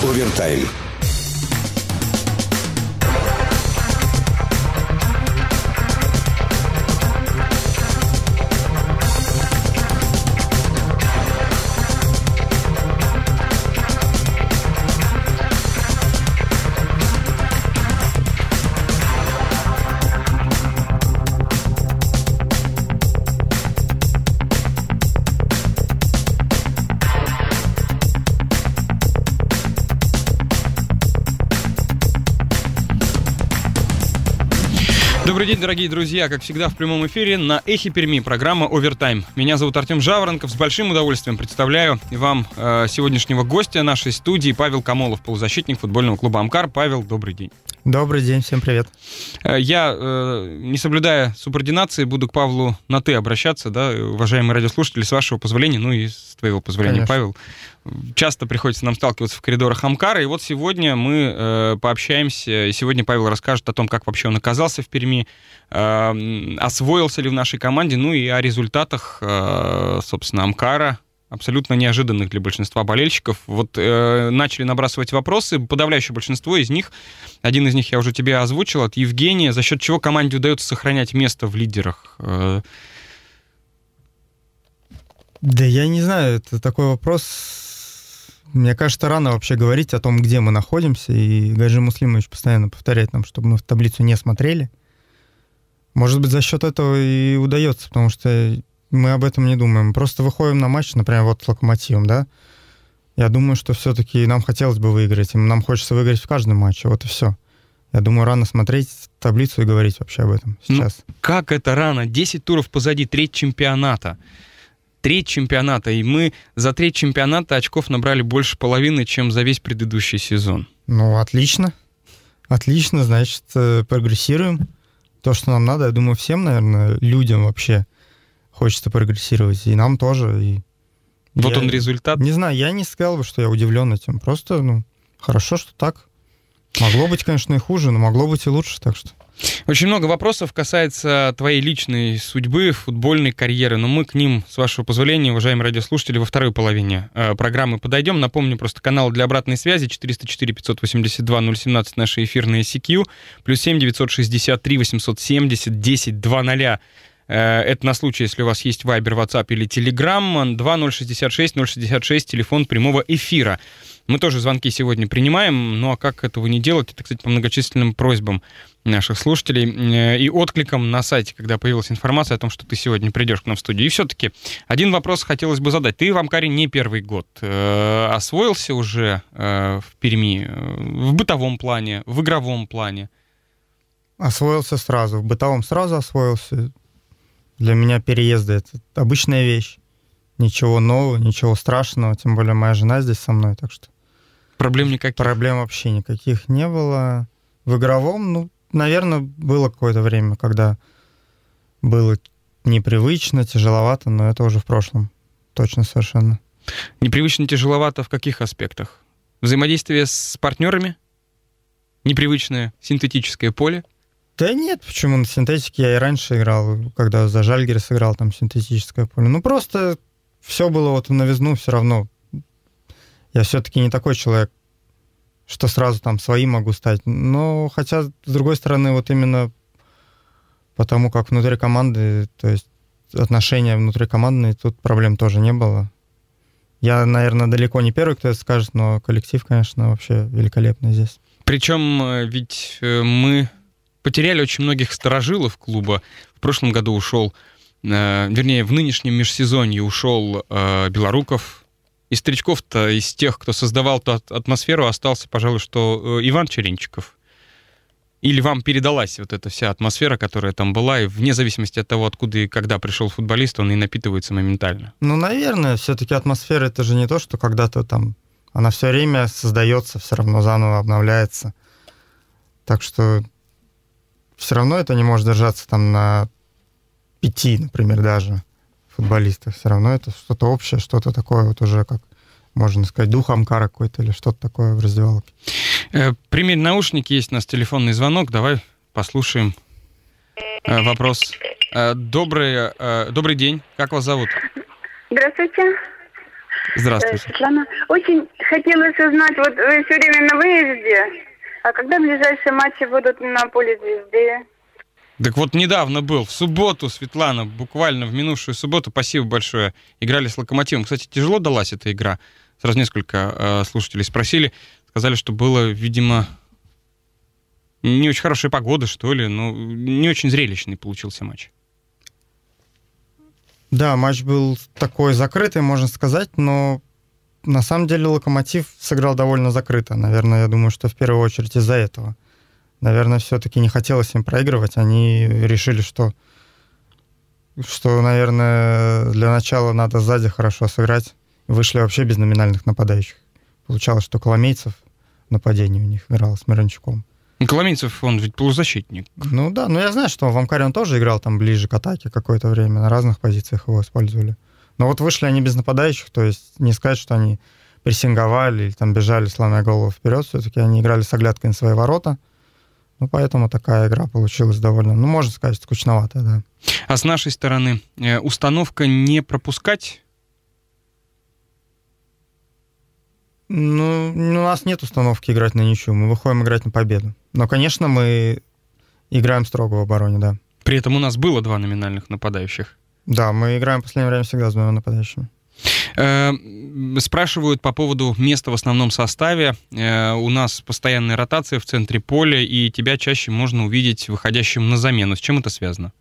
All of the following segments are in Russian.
Овертайм. Добрый день, дорогие друзья. Как всегда, в прямом эфире на Эхе Перми программа «Овертайм». Меня зовут Артем Жаворонков. С большим удовольствием представляю вам сегодняшнего гостя нашей студии Павел Камолов, полузащитник футбольного клуба «Амкар». Павел, добрый день. Добрый день, всем привет. Я, не соблюдая субординации, буду к Павлу на «ты» обращаться, да, уважаемые радиослушатели, с вашего позволения, ну и с твоего позволения, конечно. Павел. Часто приходится нам сталкиваться в коридорах «Амкара», и вот сегодня мы пообщаемся, и сегодня Павел расскажет о том, как вообще он оказался в Перми, освоился ли в нашей команде, ну и о результатах, собственно, «Амкара», абсолютно неожиданных для большинства болельщиков. Вот начали набрасывать вопросы, подавляющее большинство из них, один из них я уже тебе озвучил, от Евгения, за счет чего команде удается сохранять место в лидерах? Да я не знаю, это такой вопрос. Мне кажется, рано вообще говорить о том, где мы находимся, и Гаджи Муслимович постоянно повторяет нам, чтобы мы в таблицу не смотрели. Может быть, за счет этого и удается, потому что мы об этом не думаем. Просто выходим на матч, например, вот с «Локомотивом», да? Я думаю, что все-таки нам хотелось бы выиграть, и нам хочется выиграть в каждом матче, вот и все. Я думаю, рано смотреть таблицу и говорить вообще об этом сейчас. Ну, как это рано? 10 туров позади, треть чемпионата. Треть чемпионата, и мы за треть чемпионата очков набрали больше половины, чем за весь предыдущий сезон. Ну, отлично. Отлично, значит, прогрессируем. То, что нам надо, я думаю, всем, наверное, людям вообще хочется прогрессировать, и нам тоже. И вот он результат. Не знаю, я не сказал бы, что я удивлен этим. Просто, хорошо, что так. Могло быть, конечно, и хуже, но могло быть и лучше, так что... Очень много вопросов касается твоей личной судьбы, футбольной карьеры, но мы к ним, с вашего позволения, уважаемые радиослушатели, во второй половине программы подойдем. Напомню, просто канал для обратной связи 404-582-017, наши эфирные CQ, +7 963 870 10 00. Это на случай, если у вас есть Viber, WhatsApp или Telegram, 2066-066, телефон прямого эфира. Мы тоже звонки сегодня принимаем, ну а как этого не делать? Это, кстати, по многочисленным просьбам наших слушателей и откликам на сайте, когда появилась информация о том, что ты сегодня придешь к нам в студию. И все-таки один вопрос хотелось бы задать. Ты в «Амкаре» не первый год. Освоился уже в Перми в бытовом плане, в игровом плане? Освоился сразу. В бытовом сразу освоился. Для меня переезды — это обычная вещь. Ничего нового, ничего страшного. Тем более моя жена здесь со мной, так что... Проблем никаких? Проблем вообще никаких не было. В игровом, наверное, было какое-то время, когда было непривычно, тяжеловато, но это уже в прошлом. Точно, совершенно. Непривычно, тяжеловато в каких аспектах? Взаимодействие с партнерами? Непривычное синтетическое поле? Да нет, почему на синтетике я и раньше играл, когда за Жальгирис играл, там синтетическое поле. Просто все было вот в новизну все равно. Я все-таки не такой человек, что сразу там своим могу стать. Но хотя, с другой стороны, вот именно потому как внутри команды, то есть отношения внутрикомандные, тут проблем тоже не было. Я, наверное, далеко не первый, кто это скажет, но коллектив, конечно, вообще великолепный здесь. Причем ведь мы потеряли очень многих старожилов клуба. В прошлом году ушел, вернее, в нынешнем межсезонье ушел Белоруков. Из старичков-то, из тех, кто создавал ту атмосферу, остался, пожалуй, что Иван Черенчиков. Или вам передалась вот эта вся атмосфера, которая там была, и вне зависимости от того, откуда и когда пришел футболист, он и напитывается моментально? Наверное, все-таки атмосфера — это же не то, что когда-то там... Она все время создается, все равно заново обновляется. Так что все равно это не может держаться там на 5, например, даже футболистов. Все равно это что-то общее, что-то такое вот уже, как можно сказать, дух Амкара какой-то или что-то такое в раздевалке. Примерь наушники, есть у нас телефонный звонок. Давай послушаем вопрос. Добрый день. Как вас зовут? Здравствуйте. Здравствуйте. Светлана, очень хотелось узнать, вот вы все время на выезде, а когда ближайшие матчи будут на поле Звезды? Так вот, недавно был, в субботу, Светлана, буквально в минувшую субботу, спасибо большое, играли с «Локомотивом». Кстати, тяжело далась эта игра. Сразу несколько слушателей спросили, сказали, что было, видимо, не очень хорошая погода, что ли, но не очень зрелищный получился матч. Да, матч был такой закрытый, можно сказать, но на самом деле «Локомотив» сыграл довольно закрыто. Наверное, я думаю, что в первую очередь из-за этого. Наверное, все-таки не хотелось им проигрывать. Они решили, что, наверное, для начала надо сзади хорошо сыграть. Вышли вообще без номинальных нападающих. Получалось, что Коломейцев в нападении у них играл с Мирончуком. Коломейцев, он ведь полузащитник. Ну да, но я знаю, что в Амкаре он тоже играл там ближе к атаке какое-то время, на разных позициях его использовали. Но вот вышли они без нападающих, то есть не сказать, что они прессинговали или там бежали, сломя голову вперед, все-таки они играли с оглядкой на свои ворота. Ну, поэтому такая игра получилась довольно, ну, можно сказать, скучноватая, да. А с нашей стороны установка не пропускать? Ну, у нас нет установки играть на ничью, мы выходим играть на победу. Но, конечно, мы играем строго в обороне, да. При этом у нас было 2 номинальных нападающих. Да, мы играем в последнее время всегда с 2 нападающими. Спрашивают по поводу места в основном составе. У нас постоянная ротация в центре поля, и тебя чаще можно увидеть выходящим на замену. С чем это связано?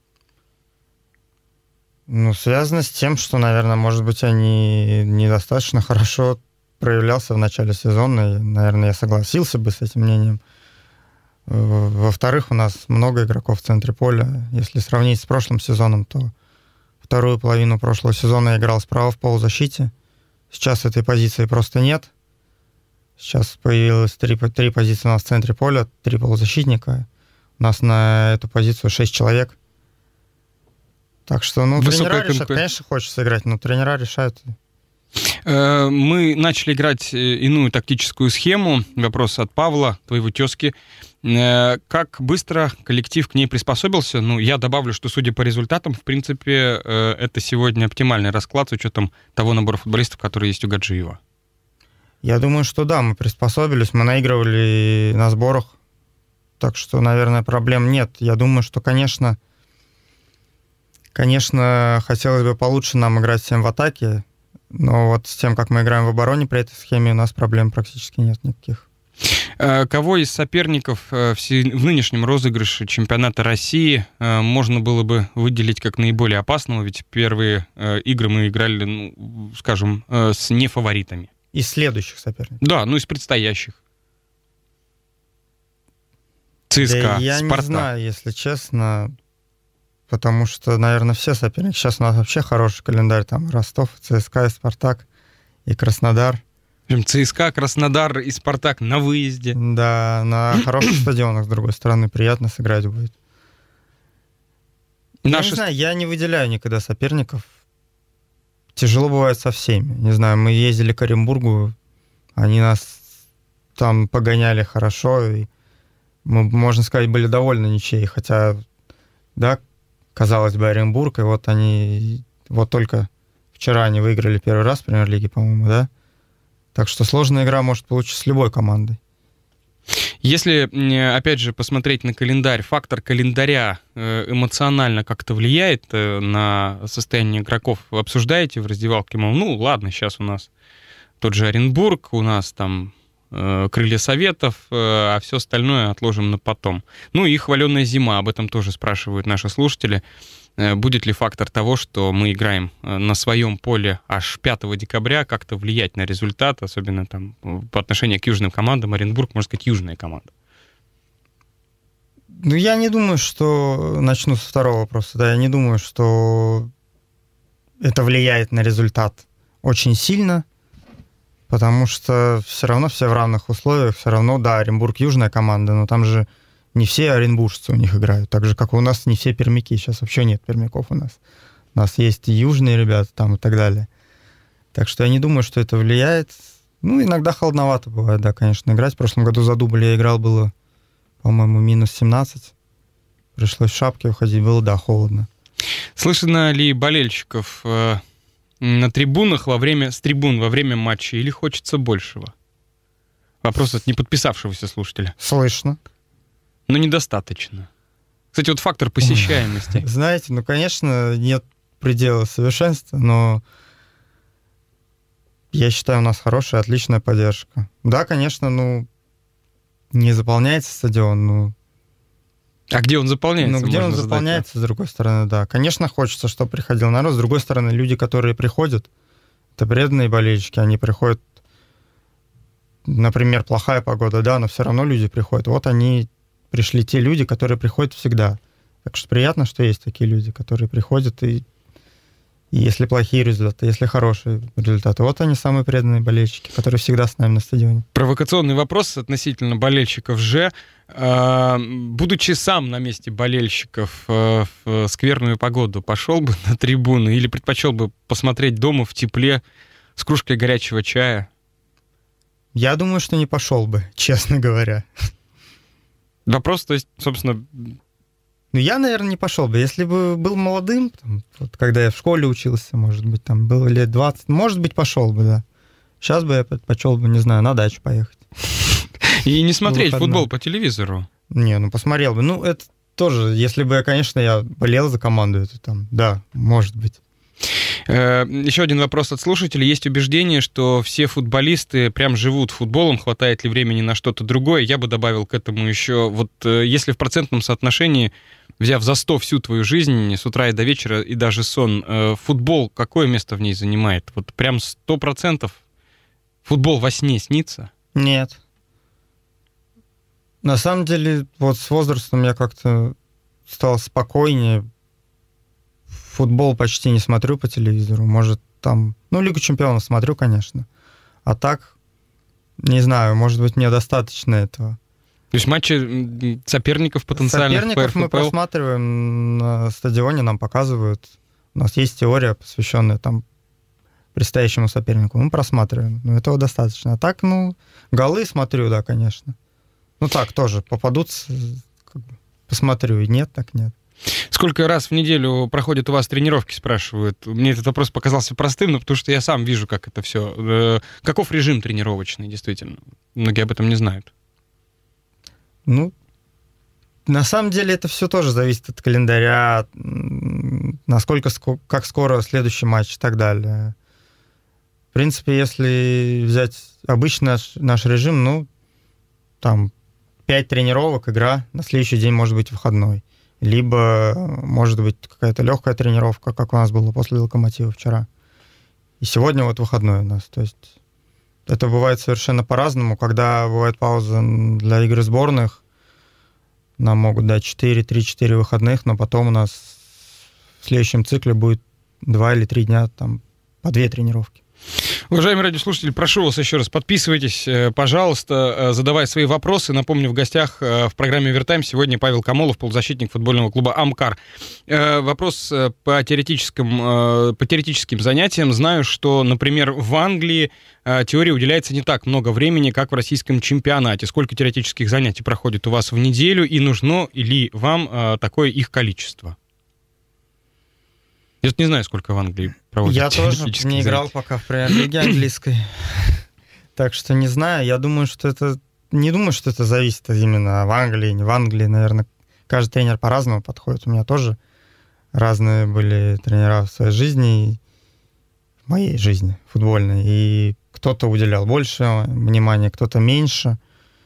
Ну, связано с тем, что, наверное, может быть, они недостаточно хорошо проявлялся в начале сезона, и, наверное, я согласился бы с этим мнением. Во-вторых, у нас много игроков в центре поля. Если сравнить с прошлым сезоном, то вторую половину прошлого сезона я играл справа в полузащите. Сейчас этой позиции просто нет. Сейчас появилось 3 позиции у нас в центре поля, 3 полузащитника. У нас на эту позицию 6 человек. Так что, ну, тренера решают, конечно, хочется играть, но тренера решают. Мы начали играть иную тактическую схему. Вопрос от Павла, твоего тезки. Как быстро коллектив к ней приспособился? Ну, я добавлю, что, судя по результатам, в принципе, это сегодня оптимальный расклад с учетом того набора футболистов, который есть у Гаджиева. Я думаю, что да, мы приспособились, мы наигрывали на сборах, так что, наверное, проблем нет. Я думаю, что, конечно, хотелось бы получше нам играть всем в атаке, но вот с тем, как мы играем в обороне при этой схеме, у нас проблем практически нет никаких. Кого из соперников в нынешнем розыгрыше чемпионата России можно было бы выделить как наиболее опасного? Ведь первые игры мы играли, ну, скажем, с нефаворитами. Из следующих соперников? Да, ну из предстоящих. ЦСКА, да, я Спартак. Не знаю, если честно, потому что, наверное, все соперники. Сейчас у нас вообще хороший календарь. Там Ростов, ЦСКА, и Спартак, и Краснодар. ЦСКА, Краснодар и Спартак на выезде. Да, на хороших стадионах, с другой стороны, приятно сыграть будет. Я не знаю, я не выделяю никогда соперников. Тяжело бывает со всеми. Не знаю, мы ездили к Оренбургу, они нас там погоняли хорошо, и мы, можно сказать, были довольны ничьей. Хотя, да, казалось бы, Оренбург, и вот они, вот только вчера они выиграли первый раз в Премьер-лиге, по-моему, да? Так что сложная игра может получиться с любой командой. Если, опять же, посмотреть на календарь, фактор календаря эмоционально как-то влияет на состояние игроков? Вы обсуждаете в раздевалке, мол, ну ладно, сейчас у нас тот же Оренбург, у нас там Крылья Советов, а все остальное отложим на потом. Ну и хваленая зима, об этом тоже спрашивают наши слушатели. Будет ли фактор того, что мы играем на своем поле аж 5 декабря, как-то влиять на результат, особенно там по отношению к южным командам? Оренбург, можно сказать, южная команда. Ну, я не думаю, что... Начну со второго вопроса. Да, я не думаю, что это влияет на результат очень сильно, потому что все равно все в равных условиях. Все равно, да, Оренбург южная команда, но там же не все оренбуржцы у них играют, так же, как у нас не все пермяки. Сейчас вообще нет пермяков у нас. У нас есть и южные ребята там и так далее. Так что я не думаю, что это влияет. Ну, иногда холодновато бывает, да, конечно, играть. В прошлом году за дубль я играл, было, по-моему, минус 17. Пришлось в шапке уходить, было, да, холодно. Слышно ли болельщиков на трибунах с трибун во время матча или хочется большего? Вопрос от неподписавшегося слушателя. Слышно. Но недостаточно. Кстати, вот фактор посещаемости. Знаете, ну, конечно, нет предела совершенства, но я считаю, у нас хорошая, отличная поддержка. Да, конечно, ну, не заполняется стадион, ну... А где он заполняется? Ну, где он заполняется, с другой стороны, да. Конечно, хочется, чтобы приходил народ. С другой стороны, люди, которые приходят, это преданные болельщики, они приходят, например, плохая погода, да, но все равно люди приходят. Вот они пришли, те люди, которые приходят всегда. Так что приятно, что есть такие люди, которые приходят, и если плохие результаты, если хорошие результаты, вот они самые преданные болельщики, которые всегда с нами на стадионе. Провокационный вопрос относительно болельщиков же. Будучи сам на месте болельщиков в скверную погоду, пошел бы на трибуну или предпочел бы посмотреть дома в тепле с кружкой горячего чая? Я думаю, что не пошел бы, честно говоря. Вопрос, то есть, собственно... Ну, я, наверное, не пошел бы. Если бы был молодым, там, вот, когда я в школе учился, может быть, там было лет 20, может быть, пошел бы, да. Сейчас бы я предпочел бы, не знаю, на дачу поехать. И не смотреть футбол по телевизору? Не, ну, посмотрел бы. Ну, это тоже, если бы, конечно, я болел за команду, это там, да, может быть. Еще один вопрос от слушателей. Есть убеждение, что все футболисты прям живут футболом, хватает ли времени на что-то другое. Я бы добавил к этому еще, вот если в процентном соотношении, взяв за 100 всю твою жизнь, с утра и до вечера, и даже сон, футбол какое место в ней занимает? Вот прям 100%? Футбол во сне снится? Нет. На самом деле, вот с возрастом я как-то стал спокойнее. Футбол почти не смотрю по телевизору. Может, там... Ну, Лигу чемпионов смотрю, конечно. А так, не знаю, может быть, мне достаточно этого. То есть матчи соперников потенциальных по РФПЛ? Соперников мы просматриваем на стадионе, нам показывают. У нас есть теория, посвященная там предстоящему сопернику. Мы просматриваем. Но этого достаточно. А так, ну, голы смотрю, да, конечно. Ну, так тоже. Попадутся, как бы, посмотрю. И нет, так нет. Сколько раз в неделю проходят у вас тренировки, спрашивают. Мне этот вопрос показался простым, но потому что я сам вижу, как это все. Каков режим тренировочный, действительно? Многие об этом не знают. Ну, на самом деле это все тоже зависит от календаря, насколько, как скоро следующий матч и так далее. В принципе, если взять обычный наш режим, ну, там 5 тренировок, игра, на следующий день может быть выходной. Либо, может быть, какая-то легкая тренировка, как у нас было после «Локомотива» вчера. И сегодня вот выходной у нас. То есть это бывает совершенно по-разному. Когда бывает пауза для игр сборных, нам могут дать 3-4 выходных, но потом у нас в следующем цикле будет 2 или 3 дня, там, по 2 тренировки. Уважаемые радиослушатели, прошу вас еще раз, подписывайтесь, пожалуйста, задавай свои вопросы. Напомню, в гостях в программе «Овертайм» сегодня Павел Камолов, полузащитник футбольного клуба «Амкар». Вопрос по теоретическим занятиям. Знаю, что, например, в Англии теории уделяется не так много времени, как в российском чемпионате. Сколько теоретических занятий проходит у вас в неделю, и нужно ли вам такое их количество? Я не знаю, сколько в Англии проводят. Я тоже не играл пока в премьер-лиге английской. Так что не знаю. Я думаю, что это... Не думаю, что это зависит именно в Англии, не в Англии. Наверное, каждый тренер по-разному подходит. У меня тоже разные были тренера в своей жизни, в моей жизни футбольной. И кто-то уделял больше внимания, кто-то меньше.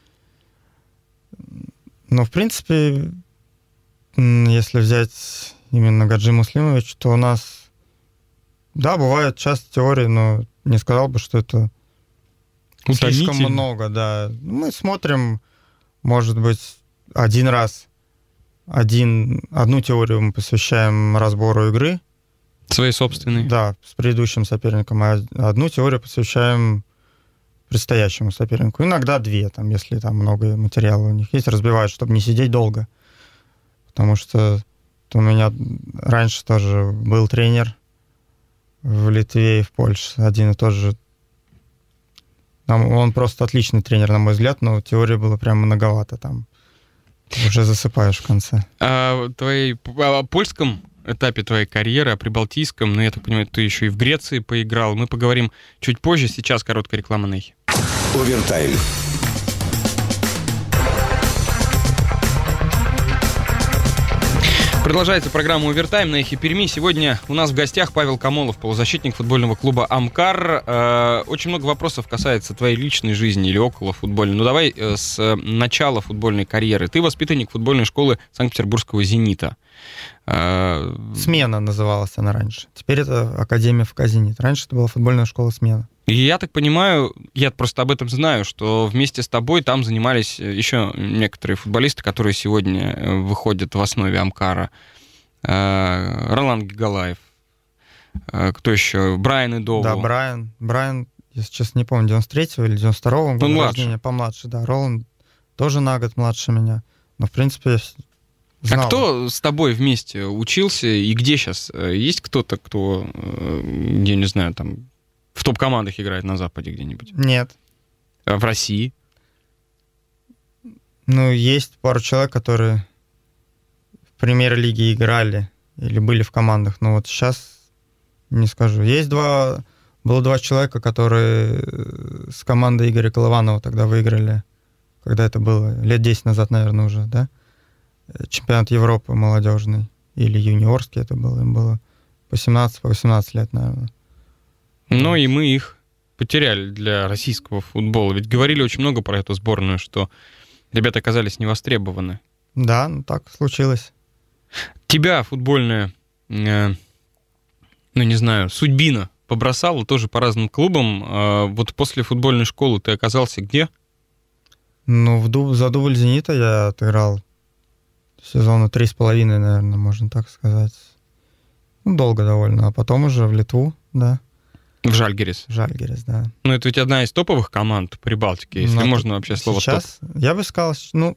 Но, в принципе, если взять... именно Гаджи Муслимович, то у нас, да, бывает часто теории, но не сказал бы, что это слишком много, да. Мы смотрим, может быть, один раз, одну теорию мы посвящаем разбору игры. Своей собственной. Да, с предыдущим соперником, а одну теорию посвящаем предстоящему сопернику. Иногда 2, там, если там много материала у них есть, разбивают, чтобы не сидеть долго. Потому что у меня раньше тоже был тренер в Литве и в Польше, один и тот же. Он просто отличный тренер, на мой взгляд, но теории было прям многовато там. Уже засыпаешь в конце. О польском этапе твоей карьеры, о прибалтийском, но я так понимаю, ты еще и в Греции поиграл. Мы поговорим чуть позже, сейчас короткая реклама на эхе. Овертайм. Продолжается программа «Овертайм» на эхе Перми. Сегодня у нас в гостях Павел Камолов, полузащитник футбольного клуба «Амкар». Очень много вопросов касается твоей личной жизни или около футбольной. Ну давай с начала футбольной карьеры. Ты воспитанник футбольной школы Санкт-Петербургского «Зенита». «Смена» называлась она раньше. Теперь это Академия ФК «Зенит». Раньше это была футбольная школа «Смена». И я так понимаю, я просто об этом знаю, что вместе с тобой там занимались еще некоторые футболисты, которые сегодня выходят в основе Амкара. Ролан Гигалаев. Кто еще? Брайан Идову. Да, Брайан, если честно, не помню, 93-го или 92-го года рождения, помладше. Да, Роланд тоже на год младше меня. Но, в принципе, я знал. А кто с тобой вместе учился и где сейчас? Есть кто-то, кто, я не знаю, там... в топ-командах играет на Западе где-нибудь? Нет. А в России? Ну, есть пару человек, которые в премьер-лиге играли или были в командах, но вот сейчас не скажу. Было два человека, которые с командой Игоря Колыванова тогда выиграли, когда это было, лет 10 назад, наверное, уже, да? Чемпионат Европы молодежный или юниорский это было, им было по 17-18 лет, наверное. Ну и мы их потеряли для российского футбола. Ведь говорили очень много про эту сборную, что ребята оказались невостребованы. Да, ну так случилось. Тебя футбольная, ну не знаю, судьбина побросала тоже по разным клубам. Вот после футбольной школы ты оказался где? Ну, за дубль «Зенита» я отыграл сезона 3,5, наверное, можно так сказать. Ну, долго довольно. А потом уже в Литву, да. В Жальгирис. Жальгирис, да. Ну, это ведь одна из топовых команд Прибалтики, если можно вообще слово сейчас, топ. Я бы сказал, ну...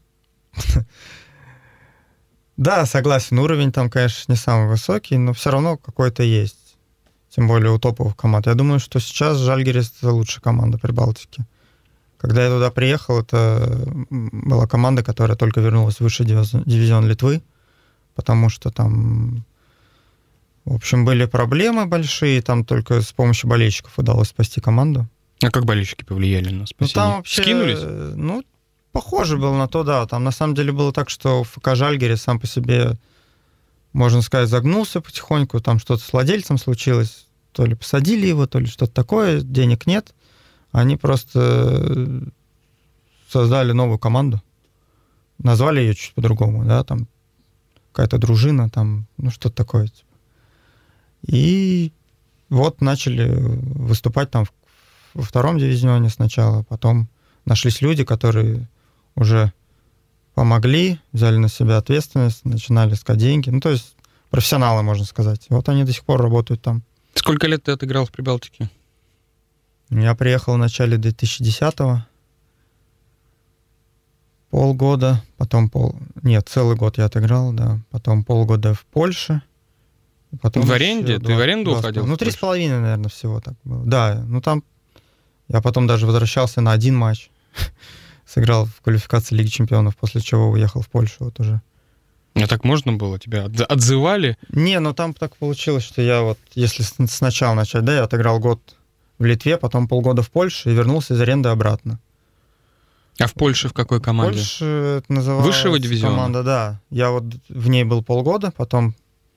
Да, согласен, уровень там, конечно, не самый высокий, но все равно какой-то есть. Тем более у топовых команд. Я думаю, что сейчас Жальгирис — это лучшая команда Прибалтики. Когда я туда приехал, это была команда, которая только вернулась в высший дивизион Литвы, потому что там... В общем, были проблемы большие, там только с помощью болельщиков удалось спасти команду. А как болельщики повлияли на спасение? Ну, там вообще, скинулись? Ну, похоже было на то, да. Там на самом деле было так, что ФК Жальгирис сам по себе, можно сказать, загнулся потихоньку, там что-то с владельцем случилось, то ли посадили его, то ли что-то такое, денег нет. Они просто создали новую команду, назвали ее чуть по-другому, да, там какая-то дружина, там, ну, что-то такое. И вот начали выступать там во втором дивизионе сначала, потом нашлись люди, которые уже помогли, взяли на себя ответственность, начинали искать деньги. Ну, то есть профессионалы, можно сказать. Вот они до сих пор работают там. Сколько лет ты отыграл в Прибалтике? Я приехал в начале 2010-го. Полгода, потом Нет, целый год я отыграл, да. Потом полгода в Польше. Потом в аренде? Ты в аренду уходил? Ну, 3,5, наверное, всего так было. Да, ну там я потом даже возвращался на один матч. Сыграл в квалификации Лиги Чемпионов, после чего уехал в Польшу вот уже. А так можно было? Тебя отзывали? Не, ну там так получилось, что я вот, если сначала начать, да, я отыграл год в Литве, потом полгода в Польше и вернулся из аренды обратно. А в Польше в какой команде? В Польше это называлось высшего дивизиона? Команда, да. Я вот в ней был полгода, потом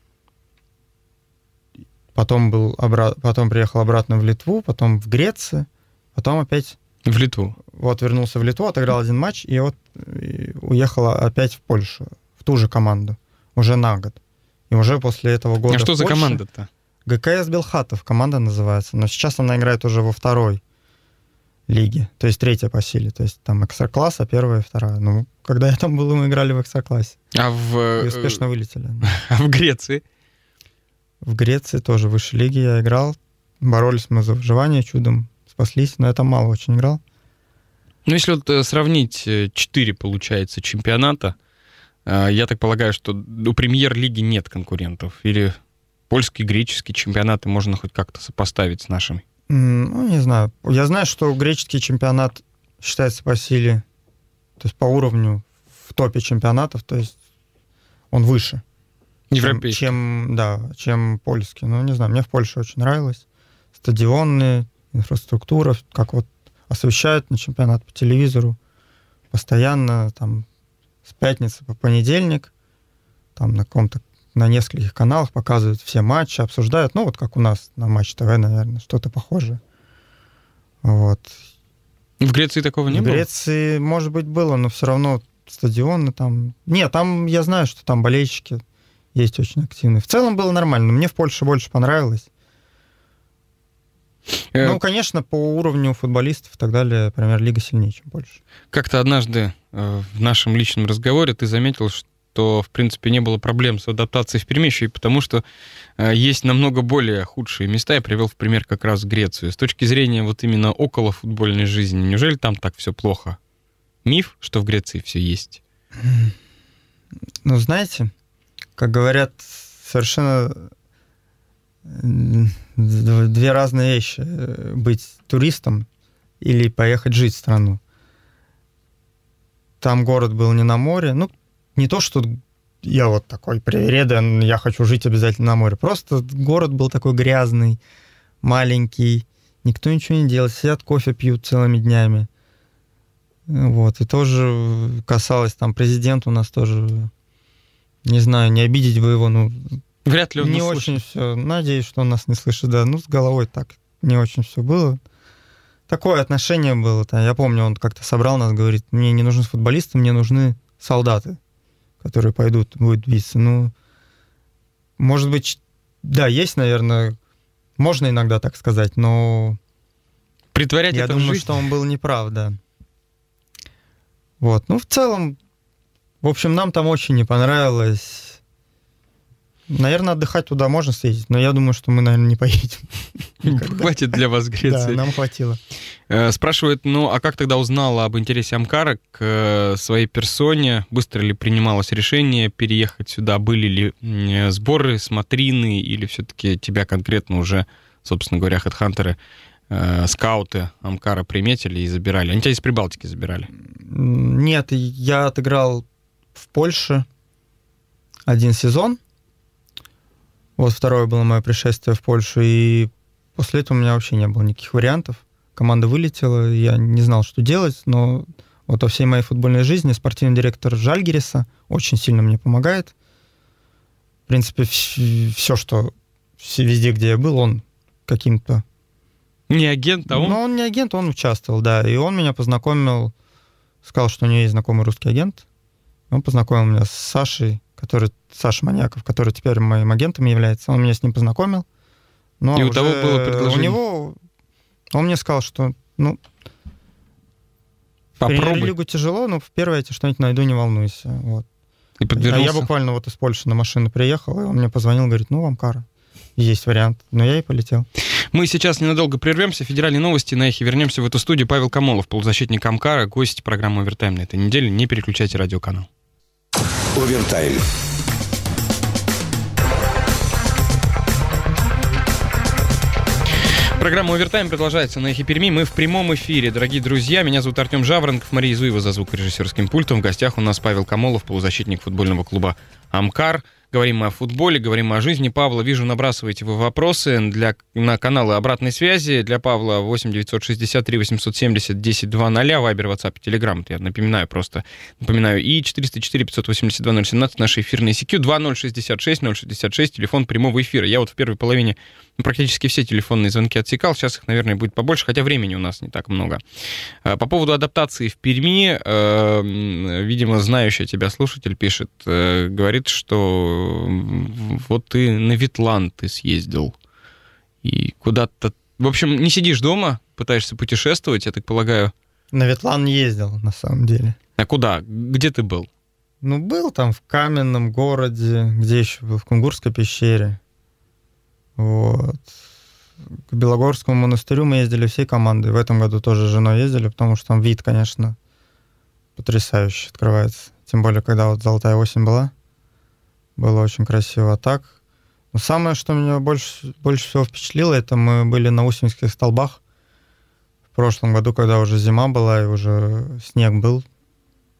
приехал обратно в Литву, потом в Грецию, потом опять... В Литву? Вот, вернулся в Литву, отыграл один матч, и вот уехал опять в Польшу, в ту же команду, уже на год. И уже после этого года А что за Польше, команда-то? ГКС Белхатов команда называется, но сейчас она играет уже во второй лиге, то есть третья по силе, то есть там экстра-класс, а первая и вторая. Ну, когда я там был, мы играли в экстра-классе. И успешно вылетели. А в Греции? В Греции тоже в высшей лиге я играл. Боролись мы за выживание, чудом спаслись, но я там мало очень играл. Ну, если вот сравнить 4, получается, чемпионата, я так полагаю, что у премьер-лиги нет конкурентов. Или польский, греческий чемпионаты можно хоть как-то сопоставить с нашими? Ну, не знаю. Я знаю, что греческий чемпионат считается по силе, то есть по уровню в топе чемпионатов, то есть он выше. Европейский. чем польский. Ну, не знаю, мне в Польше очень нравилось. Стадионы, инфраструктура, как вот освещают на чемпионат по телевизору постоянно, там, с пятницы по понедельник, там на нескольких каналах показывают все матчи, обсуждают, ну, вот как у нас на Матч ТВ, наверное, что-то похожее. Вот. В Греции такого не было? В Греции, может быть, было, но все равно стадионы там... Нет, там я знаю, что там болельщики есть очень активные. В целом было нормально, но мне в Польше больше понравилось. Ну, конечно, по уровню футболистов и так далее, Премьер-лига сильнее, чем Польша. Как-то однажды в нашем личном разговоре ты заметил, что, в принципе, не было проблем с адаптацией в Перми, еще и потому, что есть намного более худшие места. Я привел в пример как раз Грецию. С точки зрения вот именно около футбольной жизни, неужели там так все плохо? Миф, что в Греции все есть? Ну, знаете, как говорят, совершенно две разные вещи. Быть туристом или поехать жить в страну. Там город был не на море. Ну, не то, что я вот такой привередан, я хочу жить обязательно на море. Просто город был такой грязный, маленький. Никто ничего не делает. Сидят, кофе пьют целыми днями. Вот. И тоже касалось там президента у нас тоже... Не знаю, не обидеть бы его, ну... Вряд ли он не нас очень слышит. все. Надеюсь, что он нас не слышит, да. Ну, с головой так не очень все было. Такое отношение было. Я помню, он как-то собрал нас, говорит, мне не нужны футболисты, мне нужны солдаты, которые будут биться. Ну, может быть, да, есть, наверное, можно иногда так сказать, но... Притворять я это в думаю, жизнь? что он был неправ, да. Вот, ну, в целом, в общем, нам там очень не понравилось. Наверное, отдыхать туда можно съездить, но я думаю, что мы, наверное, не поедем. Хватит для вас Греции. Да, нам хватило. Спрашивают, ну, а как тогда узнала об интересе Амкара к своей персоне? Быстро ли принималось решение переехать сюда? Были ли сборы, смотрины, или все-таки тебя конкретно уже, собственно говоря, хедхантеры, скауты Амкара приметили и забирали? Они тебя из Прибалтики забирали? Нет, я отыграл в Польше 1 сезон. Вот второе было мое пришествие в Польшу, и после этого у меня вообще не было никаких вариантов. Команда вылетела, я не знал, что делать, но вот во всей моей футбольной жизни спортивный директор Жальгириса очень сильно мне помогает. В принципе, все, что везде, где я был, он каким-то... Не агент, а он? Ну, он не агент, он участвовал, да. И он меня познакомил, сказал, что у него есть знакомый русский агент. Он познакомил меня с Сашей, Саша Маньяков, который теперь моим агентом является. Он меня с ним познакомил. Ну, и у того было предложение? Он мне сказал, что, ну, Премьер-лигу тяжело, но в первое я что-нибудь найду, не волнуйся. Вот. И подвернулся? Я буквально вот из Польши на машину приехал, и он мне позвонил, говорит, ну, в Амкара есть вариант. Но я и полетел. Мы сейчас ненадолго прервемся. Федеральные новости на Эхе. Вернемся в эту студию. Павел Камолов, полузащитник Амкара, гость программы «Овертайм» на этой неделе. Не переключайте радиоканал. Овертайм. Программа «Овертайм» продолжается на Эхе Перми. Мы в прямом эфире, дорогие друзья. Меня зовут Артем Жаворонков, Мария Зуева за звукорежиссерским пультом. В гостях у нас Павел Камолов, полузащитник футбольного клуба «Амкар». Говорим мы о футболе, говорим о жизни. Павла, вижу, набрасываете вы вопросы на каналы обратной связи. Для Павла 8 963 870 1020, Вайбер, WhatsApp, Telegram. Я напоминаю. И 404 582 017, наши эфирные CQ, 2066 066, телефон прямого эфира. Я вот в первой половине практически все телефонные звонки отсекал. Сейчас их, наверное, будет побольше, хотя времени у нас не так много. По поводу адаптации в Перми, видимо, знающий тебя слушатель пишет, говорит, что вот ты на Ветлан ты съездил и куда-то... В общем, не сидишь дома, пытаешься путешествовать, я так полагаю. На Ветлан не ездил, на самом деле. А куда? Где ты был? Ну, был там в Каменном городе, где еще был, в Кунгурской пещере. Вот. К Белогорскому монастырю мы ездили всей командой. В этом году тоже с женой ездили, потому что там вид, конечно, потрясающий открывается. Тем более, когда вот золотая осень была. Было очень красиво. А так, но самое, что меня больше всего впечатлило, это мы были на Усинских столбах в прошлом году, когда уже зима была и уже снег был.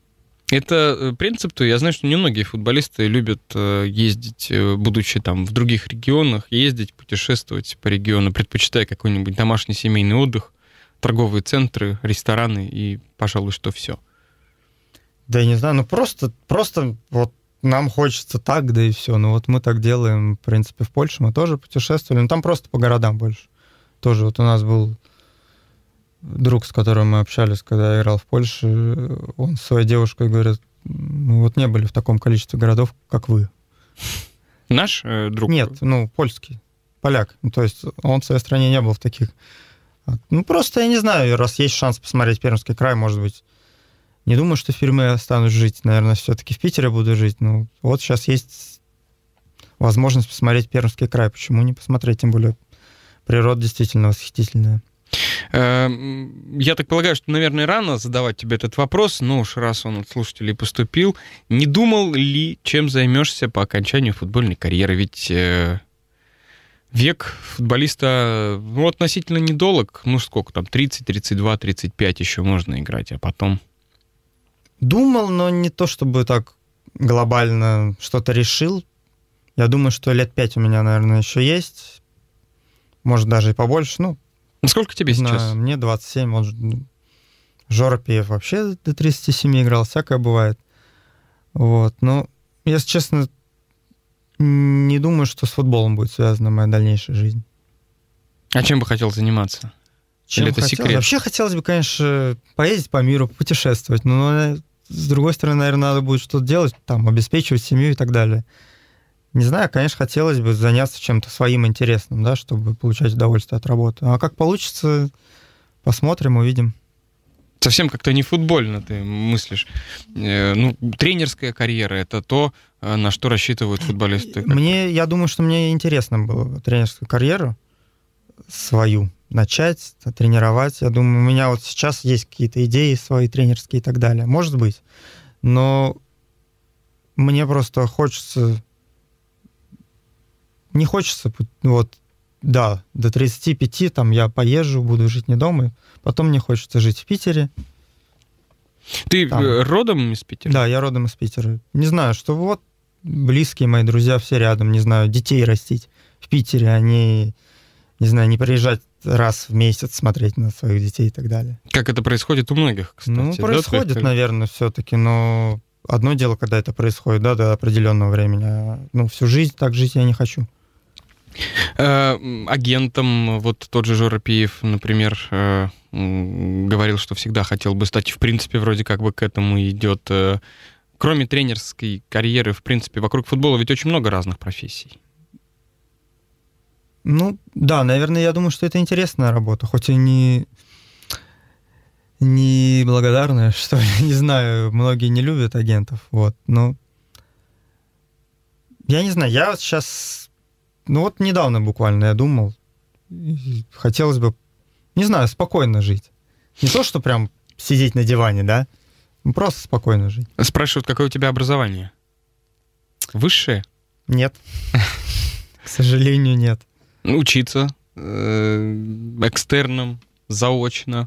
Это принцип-то, я знаю, что немногие футболисты любят ездить, будучи там в других регионах, ездить, путешествовать по региону, предпочитая какой-нибудь домашний семейный отдых, торговые центры, рестораны и, пожалуй, что все. Да я не знаю, просто вот нам хочется так, да и все. Ну вот мы так делаем, в принципе, в Польше мы тоже путешествовали, но там просто по городам больше. Тоже вот у нас был друг, с которым мы общались, когда я играл в Польше, он со своей девушкой говорит, мы вот не были в таком количестве городов, как вы. Наш друг? Нет, польский, поляк. То есть он в своей стране не был в таких. Просто, я не знаю, раз есть шанс посмотреть Пермский край, может быть, не думаю, что в Перми я останусь жить. Наверное, все-таки в Питере буду жить. Вот сейчас есть возможность посмотреть Пермский край. Почему не посмотреть? Тем более природа действительно восхитительная. Я так полагаю, что, наверное, рано задавать тебе этот вопрос, но уж раз он от слушателей поступил, не думал ли, чем займешься по окончанию футбольной карьеры? Ведь век футболиста относительно недолг. Сколько там, 30, 32, 35 еще можно играть, а потом... Думал, но не то чтобы так глобально что-то решил. Я думаю, что лет 5 у меня, наверное, еще есть. Может, даже и побольше. Сколько тебе сейчас? Мне 27. Жора Пиев вообще до 37 играл, всякое бывает. Вот. Но, если честно, не думаю, что с футболом будет связана моя дальнейшая жизнь. А чем бы хотел заниматься? Или это секрет? Вообще хотелось бы, конечно, поездить по миру, путешествовать. Но, с другой стороны, наверное, надо будет что-то делать, там, обеспечивать семью и так далее. Не знаю, конечно, хотелось бы заняться чем-то своим интересным, да, чтобы получать удовольствие от работы. А как получится, посмотрим, увидим. Совсем как-то не футбольно ты мыслишь. Тренерская карьера — это то, на что рассчитывают футболисты. Я думаю, что мне интересно было бы тренерскую карьеру свою начать, тренировать. Я думаю, у меня вот сейчас есть какие-то идеи свои тренерские и так далее. Может быть. Но мне просто хочется... Не хочется, до 35 там я поезжу, буду жить не дома. Потом мне хочется жить в Питере. Ты родом из Питера? Да, я родом из Питера. Не знаю, что близкие мои друзья все рядом, не знаю, детей растить в Питере, а не знаю, не приезжать раз в месяц смотреть на своих детей и так далее. Как это происходит у многих, кстати. Происходит, наверное, все-таки, но одно дело, когда это происходит, до определенного времени. А, всю жизнь так жить я не хочу. Агентом тот же Жора Пиев, например, говорил, что всегда хотел бы стать, в принципе, вроде как бы к этому идет. Кроме тренерской карьеры, в принципе, вокруг футбола ведь очень много разных профессий. Да, наверное, я думаю, что это интересная работа, хоть и не благодарная, что ли, не знаю, многие не любят агентов, но я не знаю, я сейчас... недавно буквально я думал, хотелось бы, не знаю, спокойно жить. Не то, что прям сидеть на диване, да? Просто спокойно жить. Спрашивают, какое у тебя образование? Высшее? Нет. К сожалению, нет. Учиться экстерном, заочно?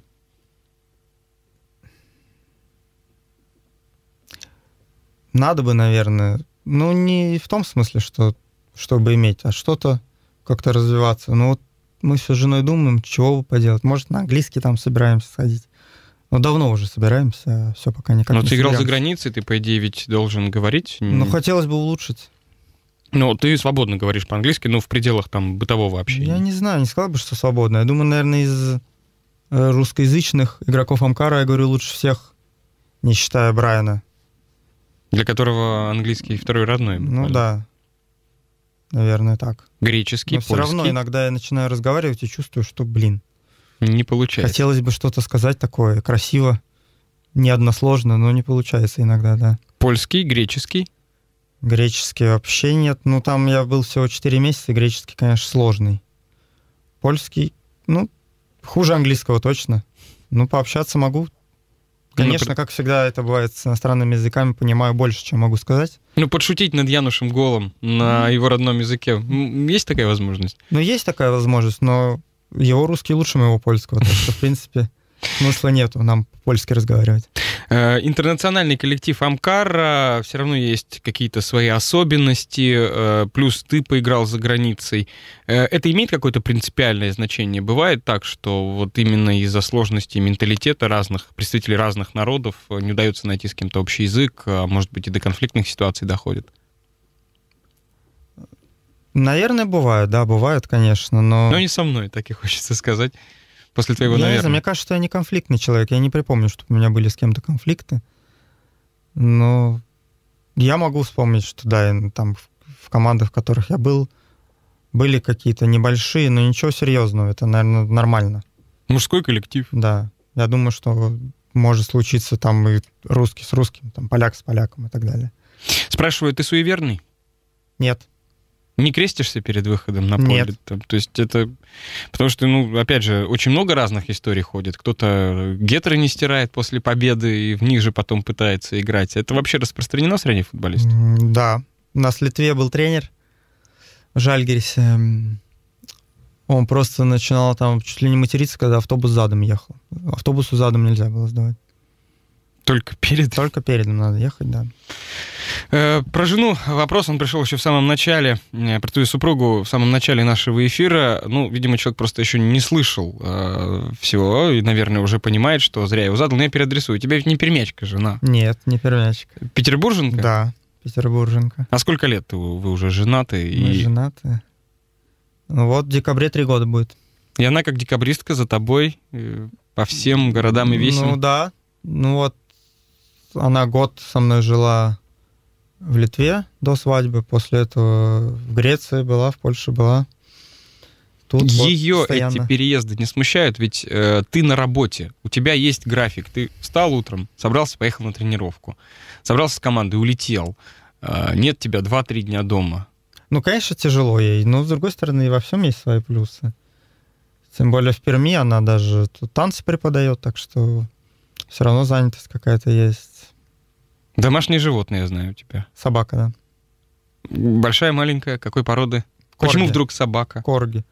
Надо бы, наверное. Не в том смысле, что чтобы иметь, а что-то как-то развиваться. Мы с женой думаем, чего бы поделать. Может, на английский там собираемся сходить. Давно уже собираемся, а все пока никак не собираемся. Но ты играл за границей, ты, по идее, ведь должен говорить. Хотелось бы улучшить. Ты свободно говоришь по-английски, в пределах там бытового общения. Я не знаю, не сказал бы, что свободно. Я думаю, наверное, из русскоязычных игроков Амкара я говорю лучше всех, не считая Брайана. Для которого английский второй родной. Да. Наверное, так. Греческий, польский. Но все равно иногда я начинаю разговаривать и чувствую, что, не получается. Хотелось бы что-то сказать такое красиво, не односложно, но не получается иногда, да. Польский, греческий? Греческий вообще нет. Там я был всего 4 месяца, греческий, конечно, сложный. Польский, хуже английского точно. Пообщаться могу. Конечно, как всегда это бывает с иностранными языками, понимаю больше, чем могу сказать. Подшутить над Янушем Голом на его родном языке. Есть такая возможность? Есть такая возможность, но его русский лучше моего польского, так что, в принципе, смысла нету нам по-польски разговаривать. Интернациональный коллектив Амкара, все равно есть какие-то свои особенности, плюс ты поиграл за границей. Это имеет какое-то принципиальное значение? Бывает так, что вот именно из-за сложности менталитета разных, представителей разных народов не удается найти с кем-то общий язык, а может быть и до конфликтных ситуаций доходит? Наверное, бывает, да, бывает, конечно, но... Но не со мной, так и хочется сказать. После твоего, я не знаю, мне кажется, что я не конфликтный человек. Я не припомню, чтобы у меня были с кем-то конфликты. Но я могу вспомнить, что да, там в командах, в которых я был, были какие-то небольшие, но ничего серьезного. Это, наверное, нормально. Мужской коллектив. Да. Я думаю, что может случиться там и русский с русским, там поляк с поляком и так далее. Спрашиваю, ты суеверный? Нет. Не крестишься перед выходом на поле? Нет. То есть это... Потому что, ну, опять же, очень много разных историй ходит. Кто-то гетры не стирает после победы и в них же потом пытается играть. Это вообще распространено среди футболистов? Да. У нас в Литве был тренер в Жальгирисе. Он просто начинал там чуть ли не материться, когда автобус задом ехал. Автобусу задом нельзя было сдавать. Только перед? Только передом надо ехать, да. Про жену вопрос, он пришел еще в самом начале, про твою супругу в самом начале нашего эфира. Ну, видимо, человек просто еще не слышал всего и, наверное, уже понимает, что зря его задал. Но я переадресую. У тебя ведь не пермячка жена? Нет, не пермячка. Петербурженка? Да, петербурженка. А сколько лет вы уже женаты? Мы женаты. Ну вот в декабре 3 года будет. И она как декабристка за тобой по всем городам и весям? Ну да. Ну вот она год со мной жила в Литве до свадьбы, после этого в Греции была, в Польше была. Тут ее вот эти переезды не смущают? Ведь ты на работе, у тебя есть график. Ты встал утром, собрался, поехал на тренировку. Собрался с командой, улетел. Нет тебя 2-3 дня дома. Ну, конечно, тяжело ей, но, с другой стороны, и во всем есть свои плюсы. Тем более в Перми она даже тут танцы преподает, так что все равно занятость какая-то есть. Домашние животные, я знаю, у тебя. Собака, да. Большая, маленькая, какой породы? Корги. Почему вдруг собака? Корги.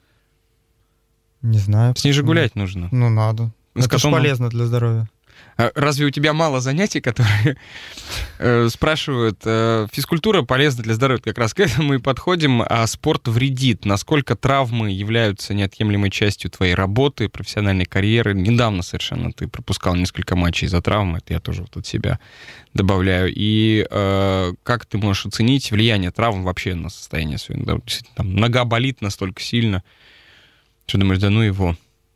Не знаю. С ней же гулять нужно. Ну, надо. С Это же котом... полезно для здоровья. Разве у тебя мало занятий, которые спрашивают? Физкультура полезна для здоровья. Как раз к этому мы подходим. А спорт вредит. Насколько травмы являются неотъемлемой частью твоей работы, профессиональной карьеры? Недавно совершенно ты пропускал несколько матчей из-за травмы. Это я тоже вот от себя добавляю. И как ты можешь оценить влияние травм вообще на состояние своего? Да, действительно, там, нога болит настолько сильно, что думаешь, да ну его?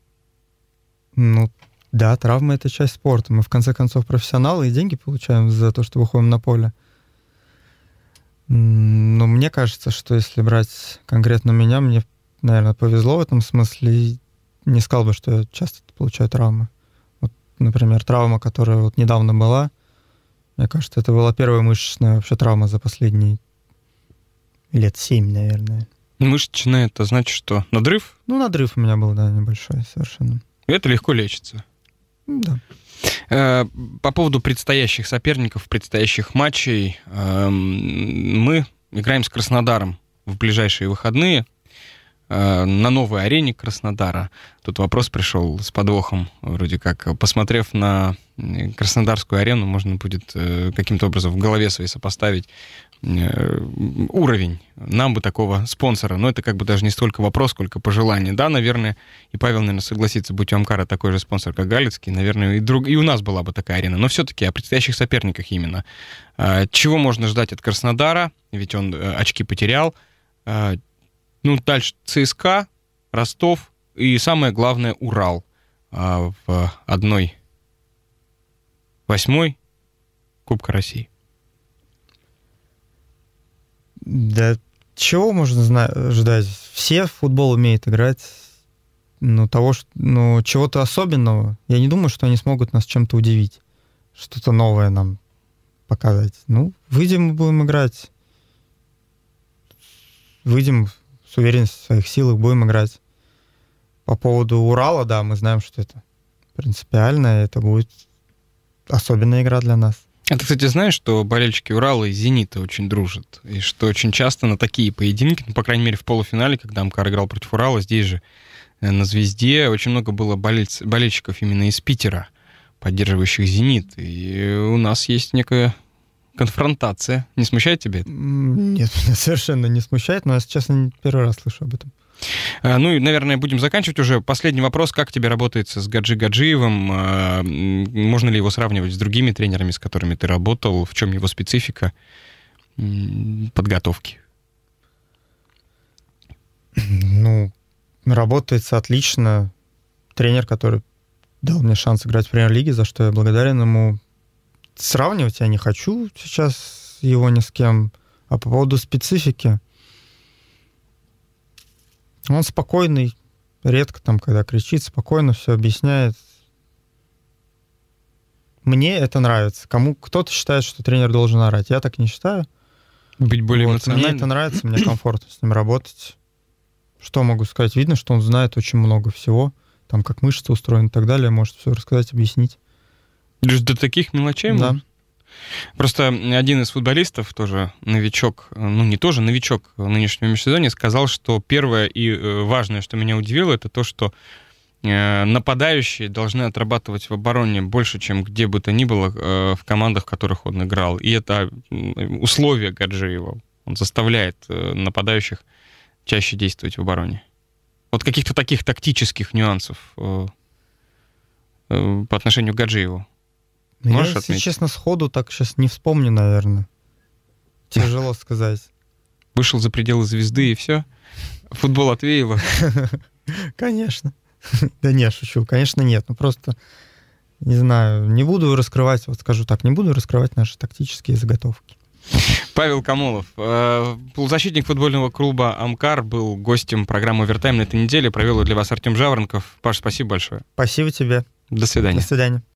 Ну, да, травма — это часть спорта. Мы, в конце концов, профессионалы и деньги получаем за то, что выходим на поле. Но мне кажется, что если брать конкретно меня, мне, наверное, повезло в этом смысле. И не сказал бы, что я часто получаю травмы. Вот, например, травма, которая вот недавно была, мне кажется, это была первая мышечная вообще травма за последние лет 7, наверное. Мышечная — это значит что? Надрыв? Ну, надрыв у меня был, да, небольшой совершенно. Это легко лечится. Да. По поводу предстоящих соперников, предстоящих матчей, мы играем с Краснодаром в ближайшие выходные на новой арене Краснодара. Тут вопрос пришел с подвохом, вроде как, посмотрев на Краснодарскую арену, можно будет каким-то образом в голове своей сопоставить уровень. Нам бы такого спонсора. Но это как бы даже не столько вопрос, сколько пожелание. Да, наверное, и Павел, наверное, согласится, будь у Амкара такой же спонсор, как Галицкий, наверное, и у нас была бы такая арена. Но все-таки о предстоящих соперниках именно. Чего можно ждать от Краснодара? Ведь он очки потерял. Ну, дальше ЦСКА, Ростов и, самое главное, Урал в 1/8 Кубка России. Да чего можно ждать? Все в футбол умеют играть. Но чего-то особенного. Я не думаю, что они смогут нас чем-то удивить. Что-то новое нам показать. Ну, выйдем и будем играть. Выйдем с уверенностью в своих силах, будем играть. По поводу Урала, да, мы знаем, что это принципиально. Это будет особенная игра для нас. А ты, кстати, знаешь, что болельщики Урала и Зенита очень дружат? И что очень часто на такие поединки, ну, по крайней мере, в полуфинале, когда Амкар играл против Урала, здесь же, на «Звезде», очень много было болельщиков именно из Питера. поддерживающих «Зенит». И у нас есть некая конфронтация. Не смущает тебя это? Нет, меня совершенно не смущает, но я, честно, первый раз слышу об этом. Ну и, наверное, будем заканчивать уже. Последний вопрос. Как тебе работается с Гаджи Гаджиевым? Можно ли его сравнивать с другими тренерами, с которыми ты работал? В чем его специфика подготовки? Ну, работается отлично. Тренер, который дал мне шанс играть в премьер-лиге, за что я благодарен ему. Сравнивать я не хочу сейчас его ни с кем. А по поводу специфики, он спокойный, редко там, когда кричит, спокойно все объясняет. Мне это нравится. Кто-то считает, что тренер должен орать. Я так не считаю. Быть более эмоциональным. Мне это нравится, мне комфортно с ним работать. Что могу сказать? Видно, что он знает очень много всего. Там, как мышцы устроены и так далее. Может все рассказать, объяснить. До таких мелочей? Да. Просто один из футболистов, тоже новичок, не тоже новичок в нынешнем межсезонье, сказал, что первое и важное, что меня удивило, это то, что нападающие должны отрабатывать в обороне больше, чем где бы то ни было в командах, в которых он играл. И это условие Гаджиева. Он заставляет нападающих чаще действовать в обороне. Вот каких-то таких тактических нюансов по отношению к Гаджиеву. Можешь я, если честно, сходу так сейчас не вспомню, наверное. Тяжело сказать. Вышел за пределы звезды и все? Футбол отвеяло? Конечно. Да не, шучу. Конечно, нет. Ну просто, не знаю, не буду раскрывать, вот скажу так, не буду раскрывать наши тактические заготовки. Павел Камолов, полузащитник футбольного клуба «Амкар», был гостем программы «Овертайм» на этой неделе. Провел для вас Артем Жаворонков. Паш, спасибо большое. Спасибо тебе. До свидания. До свидания.